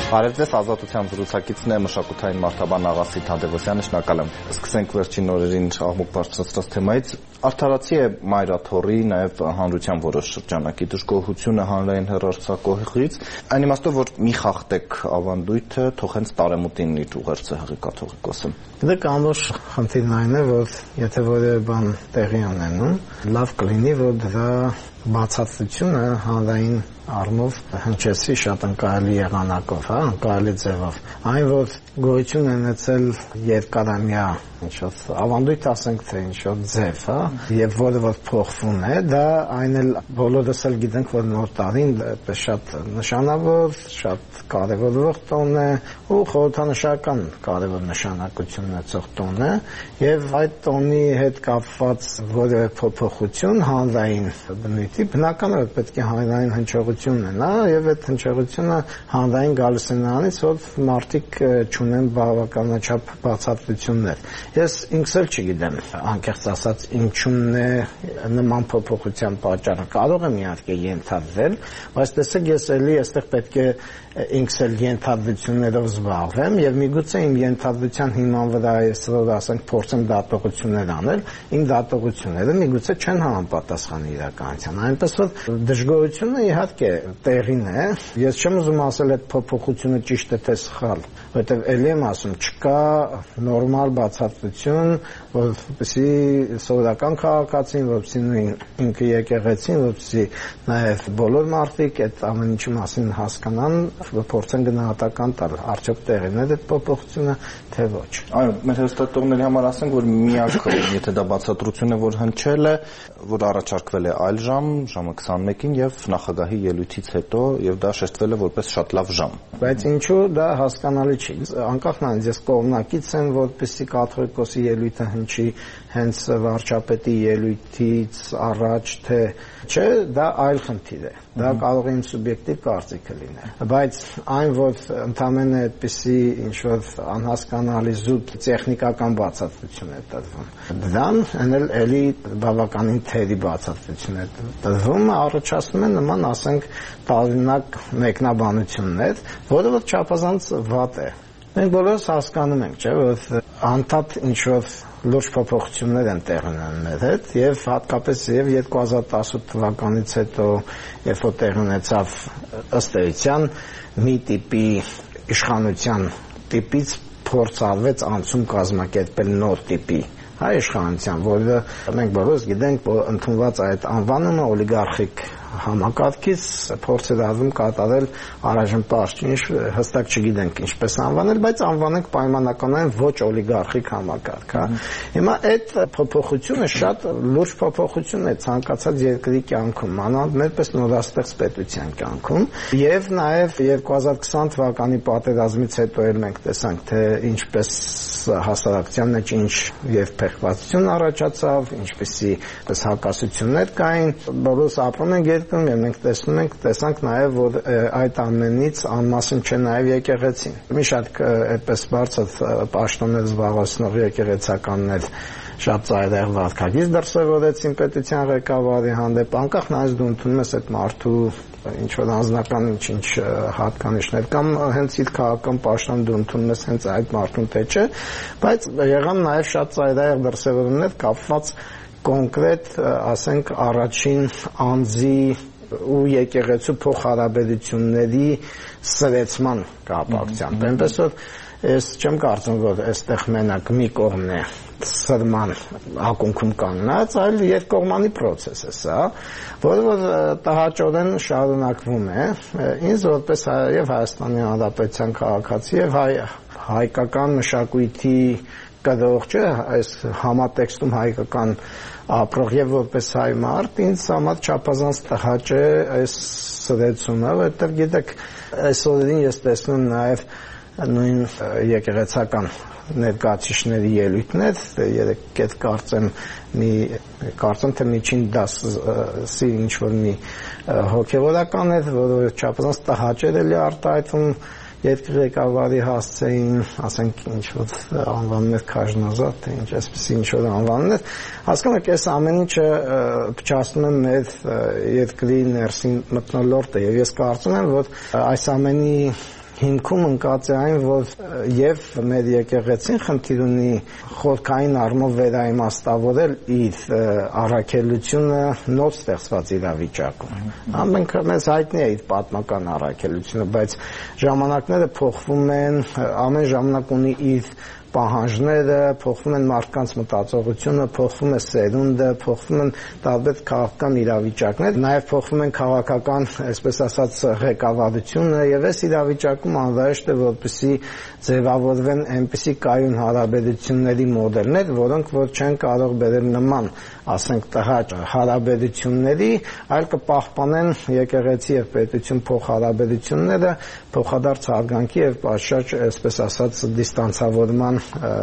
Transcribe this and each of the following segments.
Բարև ձեզ, Ազատության զրուցակիցն է մշակութային մարդաբան Աղասի Թադևոսյանը, շնորհակալ եմ։ Սկսենք վերջին օրերին աղմուկ բարձրացրած թեմայից։ Արդարացի է մայրաթոռի, նաև հանրության որոշ շրջանակի դժգոհությունը հանրային հեռարձակողից, այն իմաստով, որ մի խախտեք ավանդույթը, թող հենց տարեմուտին իր ուղերձը հղի կաթողիկոսը։ Դե կանոչ խնդիրն այն է, որ եթե որևէ բան տեղի ունենում, լավ կլինի, որ դրա բացատրությունը հանրային առումով հնչեցվի շատ ընկալելի եղանակով, ընկալելի ձևով։ Այն, որ գոյություն ունեցել երկարամյա ինչ-որ ավանդույթ, ասենք թե ինչ-որ ձև, եւ որը որ փոխվում է, դա այն էլ բոլորս էլ գիտենք, որ նոր տարին շատ նշանավոր, շատ կարևորող տոն է ու խորհրդանշական կարևոր նշանակություն ունեցող տոն է, եւ այդ տոնի հետ կապված որևէ փոփոխություն հանրային բնույթի բնական է, պետք է հանրային հնչողություն ունենա, եւ այդ հնչողությունը հանրային գալիս է նրանից, որ մարդիկ չունեն բավականաչափ բացատրություններ։ Ես ինքս էլ չգիտեմ, անկեղծ ասած, ինչու՞մն է նման փոփոխության պատճառը։ Կարող եմ իհարկե ենթադրել, բայց տեսեք, ես էլի այստեղ պետք է ինքս էլ ենթադրություններով զբաղվեմ եւ միգուցե իմ ենթադրության հիման վրա ես որ ասենք փորձեմ դատողություններ անել, իմ դատողությունները միգուցե չեն համապատասխանի իրականության։ Այնպես որ դժգոհությունը իհարկե տեղին է։ Ես չեմ ուզում ասել այդ փոփոխությունը ճիշտ է թե սխալ, որովհետեւ ելի եմ ասում, չկա նորմալ բացատրություն, որպեսզի սովորական քաղաքացին, որպեսզի ինքը եկեղեցին, որպեսզի նաեւ բոլոր մարդիկ այդ ամեն ինչի մասին հասկանան, փորձեն գնահատական տալ, արդյոք տեղին է այդ փոփոխությունը, թե ոչ։ Այո, մեր հստակողների համար ասենք, որ միակ, եթե դա բացատրություն է, որ հնչել է, որ առաջարկվել է այլ ժամ, ժամը 21-ին եւ նախագահի ելույթից հետո, եւ դա շեշտվել է որպես շատ լավ ժամ։ Բայց ինչու դա հասկանալի չի։ Անկախ նրանից, ես կողմնակից եմ, որպեսզի կաթողիկոսի ելույթը հնչի հենց վարչապետի ելույթից առաջ, թե չէ, դա այլ խնդիր է։ Դա կարող է իմ սուբյեկտիվ կարծիքը լինել։ Բայց այն, որ ընդամենը այդպիսի ինչ-որ անհասկանալի զուտ տեխնիկական բացատրություն է տրվում, դրան էլի բավականին թերի բացատրություն է տրվում, առաջացնում է նման, ասենք, տարօրինակ մեկնաբանություններ, որը որ չափազանց վատ է։ Մենք բոլորս հասկանում ենք, չէ՞, որ անդադ ինչ-որ լուրջ փոփոխություններ են տեղի ունենում մեր հետ եւ հատկապես եւ 2018 թվականից հետո, երբ որ տեղի ունեցավ ըստ էության մի տիպի իշխանության տիպից փորձ արվեց անցում կազմակերպել նոր տիպի իշխանության, որը մենք բոլորս գիտենք, որ ընդունված այդ անվանումը օլիգարխիկ համակարգից փորձ է արվում կատարել առայժմ պարզ ինչ հստակ չգիտենք ինչպես անվանել, բայց անվանենք պայմանականորեն ոչ օլիգարխիկ համակարգ, Հիմա այդ փոփոխությունը շատ լուրջ փոփոխություն է ցանկացած երկրի կյանքում, մանավանդ մերպես նորաստեղծ պետության կյանքում, եւ նաեւ 2020 թվականի պատերազմից հետո էլ մենք տեսանք, թե ինչպես հասարակության մեջ ինչ եւ փեղկվածություն առաջացավ, ինչպեսի հակասություններ կային, բոլորս ապրում ենք երկրում եւ մենք տեսանք նաեւ, որ այդ ամենից անմասն չէ նաեւ եկեղեցին։ Մի շատ այդպես բարձր պաշտոններ զբաղեցնող եկեղեցականներ շատ ծայրահեղ վարքագիծ դրսևորեցին պետության ղեկավարի հանդեպ, անկախ նրանից դու ընդունում ես այդ մարդու ինչ-որ անձնական ինչ հատկանիշներ կամ հենց իր քաղաքական պաշտոն դու ընդունում ես հենց այդ մարդուն թե չէ, բայց եղան նաև շատ ծայրահեղ դրսևորումներ կապված կոնկրետ, ասենք, առաջին անձի ու եկեղեցու փոխհարաբերությունների սրեցման կապակցությամբ։ Այնպես որ ես չեմ կարծում, որ այստեղ մենակ մի կողմն է սրման ակունքում կանգնած, այլ երկկողմանի process է սա, որը որ տհաճորեն շարունակվում է։ Ինձ որպես եւ Հայաստանի Հանրապետության քաղաքացի եւ հայկական մշակույթի կրող, չէ, այս համատեքստում հայկական ապրող եւ որպես հայ մարդ, ինձ համար չափազանց տհաճ է այս սրեցումը, որտեղ գիտեք, այսօրին ես տեսնում նաեւ նույն եկեղեցական ներկայացուցիչների ելույթներ, երեք այդ կարծեմ թե միջին դասի ինչ-որ մի հոգևորական էր, որը չափազանց տհաճ էր արտահայտվում երկրի ղեկավարի հասցեին, ասենք ինչ-որ անվաններ քաժնազատ, թե ինչ, այսպեսի ինչ-որ անվաններ, հասկանում եք, այս ամեն ինչը փչացնում է մեր երկրի ներսին մթնոլորտը, եւ ես կարծում եմ, որ այս ամենի հիմքում ընկած է այն, որ եւ մեր եկեղեցին խնդիր ունի խորքային առումով վերաիմաստավորել իր առաքելությունը նոր ստեղծված իրավիճակում։ Ամենք մեզ հայտնի է իր պատմական առաքելությունը, բայց ժամանակները փոխվում են, ամեն ժամանակ ունի իր պահանջները, փոխվում են մարդկանց մտածողությունը, փոխվում է սերունդը, փոխվում են տարբեր քաղաքական իրավիճակներ, նաև փոխվում են քաղաքական, այսպես ասած, ղեկավարությունը, եւ այս իրավիճակում անհրաժեշտ է, որպեսզի ձևավորվեն այնպիսի կայուն հարաբերությունների մոդելներ, որոնք որ չեն կարող բերել նման, ասենք, տհաճ հարաբերությունների, այլ կպահպանեն եկեղեցի եւ պետություն փոխհարաբերությունները փոխադարձ հարգանքի եւ պատշաճ, այսպես ասած, դիստանցավորման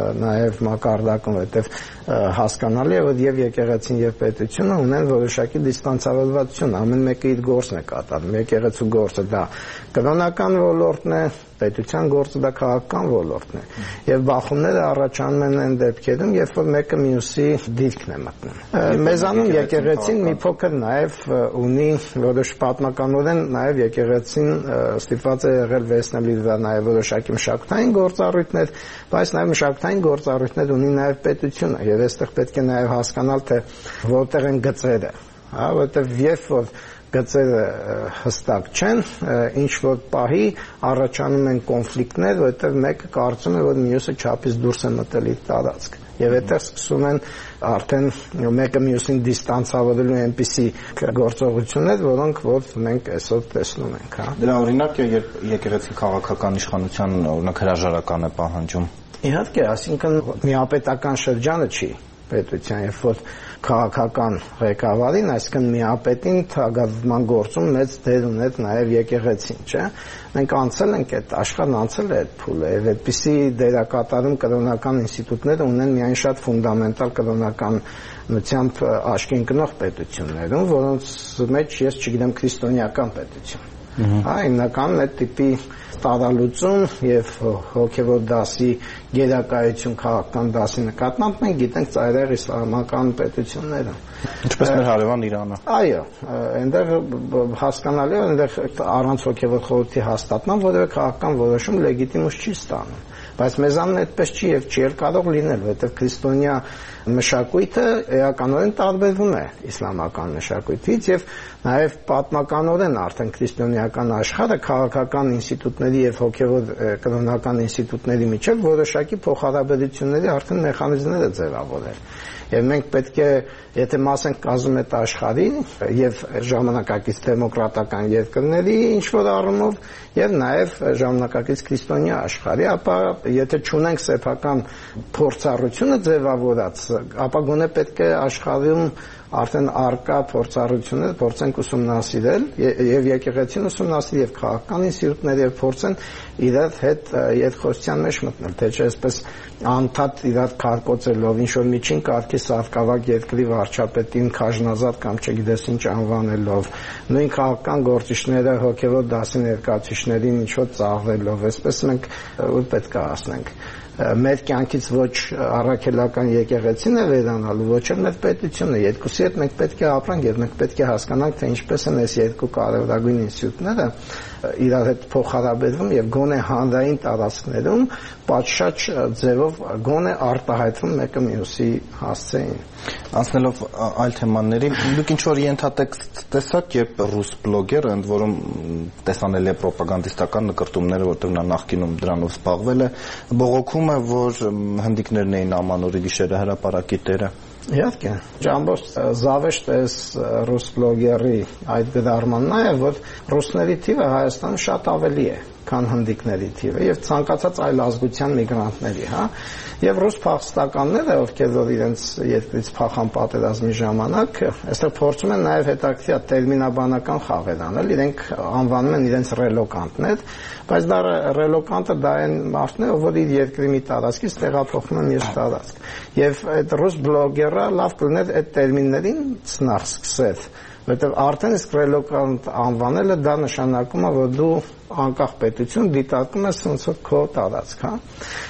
նաև մակարդակում, որտեղ հասկանալի է, որ եւ եկեղեցին եւ պետությունը ունեն որոշակի դիստանցավորվածություն, ամեն մեկը իր գործն է կատարում, եկեղեցու գործը դա կրոնական ոլորտն է, պետության գործը դա քաղաքական ոլորտն է, եւ բախումները առաջանում են այն դեպքերում, երբ որ մեկը մյուսի դիրքն է մտնում։ Մեզանում եկեղեցին մի փոքր նաև ունի որոշ պատմականորեն, նաև եկեղեցին ստիպված է եղել վերցնել իր վրա նաև որոշակի մշակութային գործառույթներ, բայց նաև մշակութային գործառույթներ ունի նաև պետությունը, եւ այստեղ պետք է նաև հասկանալ, թե որտեղ են գծերը, հա, որտեղ երբ որ գծերը հստակ չեն, ինչ որ պահի առաջանում են կոնֆլիկտներ, որտեղ մեկը կարծում է, որ մյուսը չափից դուրս է մտել իր տարածք, եւ այդտեղ սկսում են արդեն մեկը մյուսին դիստանցավորելու այնպիսի գործողություններ, որոնք որ մենք այսօր տեսնում ենք, հա։ Դրա օրինակ է, երբ եկեղեցի քաղաքական իշխանության օրինակ հրաժարական է պահանջում։ Իհարկե, այսինքն միապետական շրջանը չի պետության, երբ որ քաղաքական ղեկավարին, այսինքն միապետին թագավորման գործում մեծ դեր ուներ նաև եկեղեցին, չէ՞։ Մենք անցել ենք այդ աշխարհն անցել է այդ փուլը, եւ այդպիսի դերակատարում կրոնական ինստիտուտները ունեն միայն շատ ֆունդամենտալ կրոնականությամբ աչքի ընկնող պետություններում, որոնց մեջ ես չգիտեմ քրիստոնեական պետություն։ Հա, հիմնականում այդ տիպի տարալուծում եւ հոգեվոր դասի գերակայություն քաղաքական դասի նկատմամբ մենք գիտենք ծայրահեղ իսլամական պետությունները, ինչպես մեր հարևան Իրանը։ Այո, այնտեղ հասկանալի է, այնտեղ առանց հոգեվոր խորհրդի հաստատման որևէ քաղաքական որոշում լեգիտիմուս չի ստանում, բայց մեզանն այդպես չի եւ չի կարող լինել, որովհետեւ քրիստոնյա մշակույթը էականորեն տարբերվում է իսլամական մշակույթից եւ նաեւ պատմականորեն արդեն քրիստոնեական աշխարհը քաղաքական ինստիտուտների եւ հոգեվոր կրոնական ինստիտուտների միջեւ որոշակի փոխհարաբերությունների արդեն մեխանիզմներ է ձևավորել։ Եվ մենք պետք է, եթե մասենք կազմում այդ աշխարհի եւ ժամանակակից դեմոկրատական երկրների ինչ-որ առումով եւ նաեւ ժամանակակից քրիստոնյա աշխարհի, ապա եթե չունենք սեփական փորձառությունը ձևավորած, ապա գոնե պետք է աշխարհում արդեն արկա փորձառությունները փորձենք ուսումնասիրել եւ եկեղեցին ուսումնասիրել եւ քաղաքական ինստիտուտները եւ փորձեն իրար հետ երկխոսության մեջ մտնել, թե չէ այսպես անդադ իրար քարկոծելով ինչ որ միջին կարգի սարքավակ երկրի վարչապետին քաժնազատ կամ չգիտես ինչ անվանելով, նույն քաղաքական գործիչները հոգեվոր դասի ներկայացուցիչներին ինչ որ ծաղրելով, այսպես մենք ուր պետք է հասնենք։ Մեր կյանքից ոչ առաքելական եկեղեցին է վերանալու, ոչ էլ մեր պետությունը, երկուսի հետ մենք պետք է ապրենք եւ մենք պետք է հասկանանք, թե ինչպես են այս երկու կարևորագույն ինստիտուտները իրար հետ փոխհարաբերվում եւ գոնե հանրային տարածքներում պատշաճ ձևով գոնե արտահայտվում մեկը մյուսի հասցեին։ Անցնելով այլ թեմաների, դուք ինչ որ ենթատեքստ տեսաք, երբ ռուս բլոգերը, ընդ որում տեսանել է ռոպագանդիստական նկրտումները, որտեղ նա նախկինում դրանով զբաղվել է, բողոքում է, որ հնդիկներն էին ամանորի գիշերը հրապարակի տերը։ Իհարկե, ամբողջ զավեշտ էս ռուս բլոգերի այդ գդարմանն է, որ ռուսների թիվը Հայաստանում շատ ավելի է, քան հնդիկների թիվը եւ ցանկացած այլ ազգության միգրանտների, հա։ Եվ ռուս փախստականները, ովքեր որ իրենց երկրից փախան պատերազմի ժամանակ, այստեղ փորձում են նաեւ հետաքրքիր տերմինաբանական խաղեր անել, իրենք անվանում են իրենց ռելոկանտներ, բայց դա ռելոկանտը դա են մարդները, որ իր երկրի մի տարածքից տեղափոխվում են մյուս տարածք։ Եվ այդ ռուս բլոգերը լավ կլիներ այդ տերմիններին ցնախ սկսել, որտեղ արդեն իսկ ռելոկանտ անվանելը դա նշանակում է, որ դու անկախ պետություն դիտարկում ես ոնց որ քո տարածք, հա։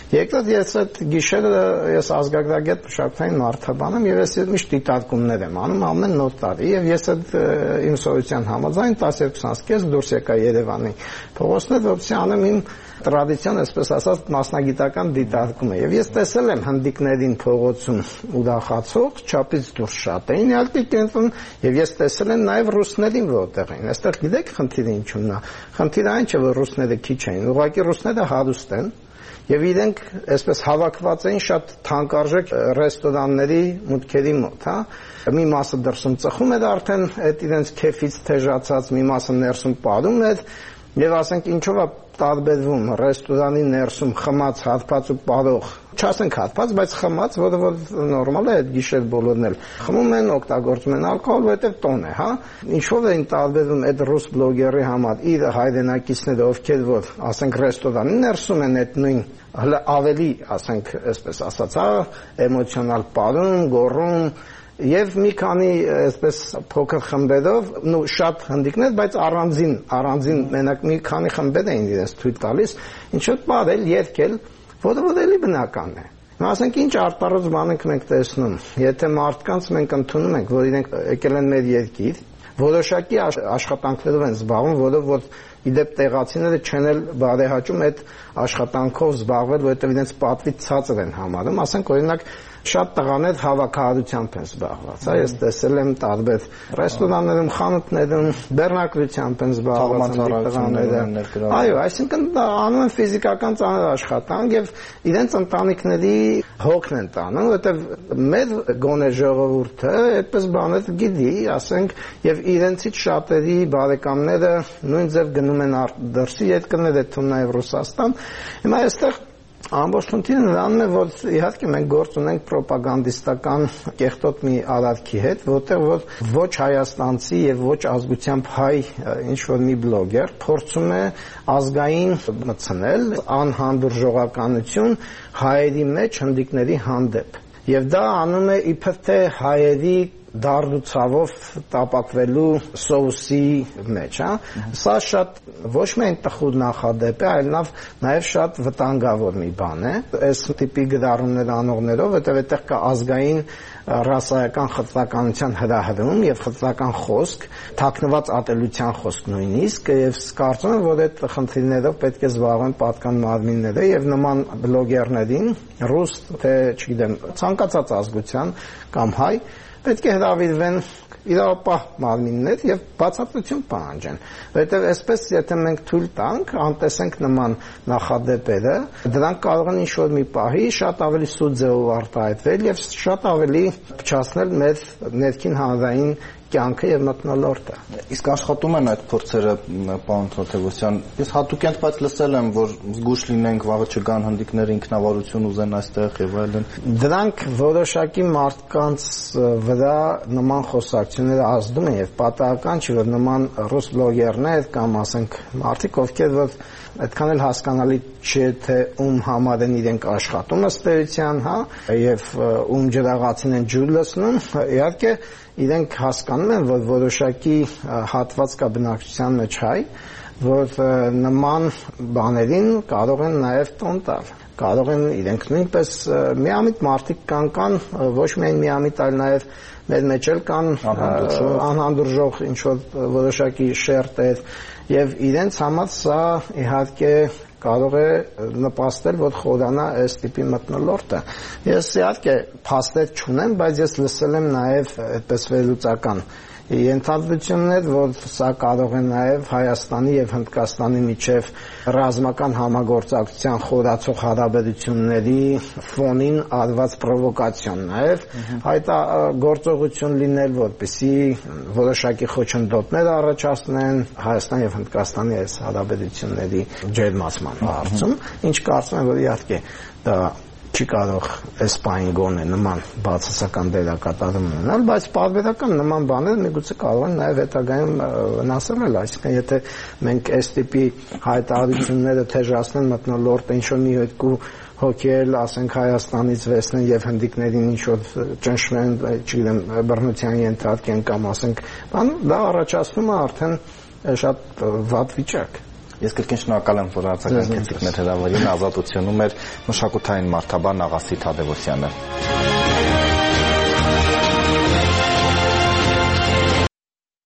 Երկրորդ ես այդ գիշերը ես ազգագրագետ մշակութային մարդաբան եմ եւ ես միշտ դիտարկումներ եմ անում ամեն նոր տարի եւ ես այդ իմ սովորության համաձայն 12-ից դուրս եկա Երևանի փողոցներ որպեսզի անեմ իմ տրադիցիոն, այսպես ասած, մասնագիտական դիտարկում է։ Եվ ես տեսել եմ հնդիկներին փողոցում ուրախացող, չափից դուրս շատ էին իհարկե կենտրոն, եւ ես տեսել եմ նաեւ ռուսներին որտեղ էին։ Այստեղ գիտեք խնդիրը ինչու՞մն է։ Խնդիրը այն չէ, որ ռուսները քիչ էին, ուղղակի ռուսները հարուստ են։ Եվ իրենք այսպես հավաքված էին շատ թանկարժեք ռեստորանների մուտքերի մոտ, հա։ Մի մասը դրսում ծխում էր արդեն այդ իրենց քեֆից թեժացած, մի մասը ներսում ապարում էր, եւ ասենք ինչով է տարբերվում ռեստորանի ներսում խմած հատված ու պարող, չասենք հատված, բայց խմած, որը որ նորմալ է այդ գիշեր բոլորն էլ խմում են, օգտագործում են ալկոհոլ, որովհետեւ տոն է, հա։ Ինչով էին տարբերվում այդ ռուս բլոգերի համար իր հայրենակիցները, ովքեր որ ասենք ռեստորանի ներսում են այդ նույն հələ ավելի, ասենք, այսպես ասած, հա, էմոցիոնալ պարում, գոռում եւ մի քանի այսպես փոքր խմբերով, նո շատ հնդիկներ, բայց առանձին մենակ մի քանի խմբեր էին իրենց թույլ տալիս, ինչը բարել, երգել, որը էլի բնական է։ Ասենք ինչ արտարոց բան ենք մենք տեսնում։ Եթե մարդկանց մենք ընդունում ենք, որ իրենք եկել են մեր երկիր, որոշակի աշխատանքներով են զբաղվում, որով որ իդեպ տեղացիները չեն էլ բարեհաճում այդ աշխատանքով զբաղվել, որովհետև իրենց պատվից ցածր են համարում, ասենք օրինակ շատ տղաներ հավաքարարությամբ են զբաղված, հա, ես տեսել եմ տարբեր ռեստորաններում, խանութներում, բեռնակրությամբ են զբաղված տղաները։ Այո, այսինքն անում են ֆիզիկական ծանր աշխատանք եւ իրենց ընտանիքների հոգն են տանում, որովհետեւ մեր գոնե ժողովուրդը այդպես բաներ գիտի, ասենք, եւ իրենցից շատերի բարեկամները նույն ձև գնում են դրսի երկրներ, այդտեղ նաեւ Ռուսաստան։ Հիմա այստեղ ամբողջ խնդիրը նրանն է, որ իհարկե մենք գործ ունենք պրոպագանդիստական կեղտոտ մի արարքի հետ, որտեղ որ ոչ հայաստանցի եւ ոչ ազգությամբ հայ ինչ որ մի բլոգեր փորձում է ազգային մտցնել անհանդուրժողականություն հայերի մեջ հնդիկների հանդեպ։ Եվ դա անում է իբր թե հայերի դարդ ու ցավով տապակվելու սոուսի մեջ, հա։ Սա շատ ոչ միայն տխուր նախադեպ է, այլ նաև շատ վտանգավոր մի բան է։ Այս տիպի գրառումներ անողներով, որտեղ այդտեղ կա ազգային ռասայական խտրականության հրահրում եւ խտրական խոսք, թաքնված ատելության խոսք նույնիսկ, եւ կարծում եմ, որ այդ խնդիրներով պետք է զբաղվեն պատկան մարմինները եւ նման բլոգերներին, ռուս, թե չգիտեմ, ցանկացած ազգության կամ հայ պետք է հրավիրվեն իրավապահ մարմիններ եւ բացատրություն պահանջեն, որովհետեւ այսպես եթե մենք թույլ տանք, անտեսենք նման նախադեպերը, դրանք կարող են ինչ-որ մի պահի շատ ավելի սուտ ձևով արտահայտվել եւ շատ ավելի փչացնել մեր ներքին հանրային կյանքը եւ մթնոլորտը։ Իսկ աշխատում են այդ փորձերը, պարոն Թոթևոսյան։ Ես հատուկենտ բայց լսել եմ, որ զգուշ լինենք, վաղը չգան հնդիկները ինքնավարություն ուզեն այստեղ եւ այլն։ Դրանք որոշակի մարդկանց վրա նման խոսակցությունները ազդում են եւ պատահական չի, որ նման ռուս բլոգերներ կամ ասենք մարդիկ, ովքեր որ այդքան էլ հասկանալի չէ թե ում համար են իրենք աշխատում ըստ էության, հա, եւ ում ջրաղացին են ջուր լցնում, իհարկե իրենք հասկանում են, որ որոշակի հատված կա բնակչության մեջ հայ, որ նման բաներին կարող են նաև տոն տալ, կարող են իրենք նույնպես միամիտ մարդիկ կան, ոչ միայն միամիտ, այլ նաև մեր մեջ էլ կան անհանդուրժող ինչ-որ որոշակի շերտեր, եւ իրենց համար սա իհարկե կարող է նպաստել, որ խորանա այս տիպի մթնոլորտը։ Ես իհարկե փաստեր չունեմ, բայց ես լսել եմ նաև այդպես վերլուծական ենթադրություններ, որ սա կարող է նաև Հայաստանի եւ Հնդկաստանի միջև ռազմական համագործակցության խորացող հարաբերությունների ֆոնին արված պրովոկացիոն նաև հայտագործողություն լինել, որպեսզի որոշակի խոչընդոտներ առաջացնեն Հայաստան եւ Հնդկաստանի այս հարաբերությունների ջերմացման հարցում, ինչ կարծում եմ, որ իհարկե դա չի կարող այս պահին գոնե նման բացասական դերակատարում ունենալ, բայց պարբերական նման բաներ միգուցե կարող են նաև հետագայում վնասել, այսինքն եթե մենք այս տիպի հայտարարությունները թեժացնեն մթնոլորտը, ինչ-որ մի երկու հոգել, ասենք Հայաստանից վերցնեն եւ հնդիկներին ինչ-որ ճնշվեն, չգիտեմ, բռնության ենթարկեն կամ ասենք, դա առաջացնում է արդեն շատ վատ վիճակ։ Ես կրկին շնորհակալ եմ, որ արձագանքեցիք մեր հրավերին։ Ազատությունում էր մշակութային մարդաբան Աղասի Թադևոսյանը։